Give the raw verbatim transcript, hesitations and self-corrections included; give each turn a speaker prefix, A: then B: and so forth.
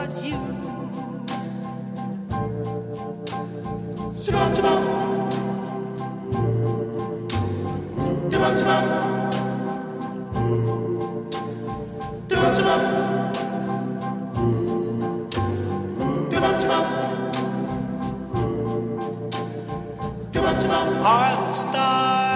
A: but you.
B: Shabam, shabam. Shabam, shabam. Shabam, shabam. Shabam, shabam. Shabam, shabam.
A: Are the stars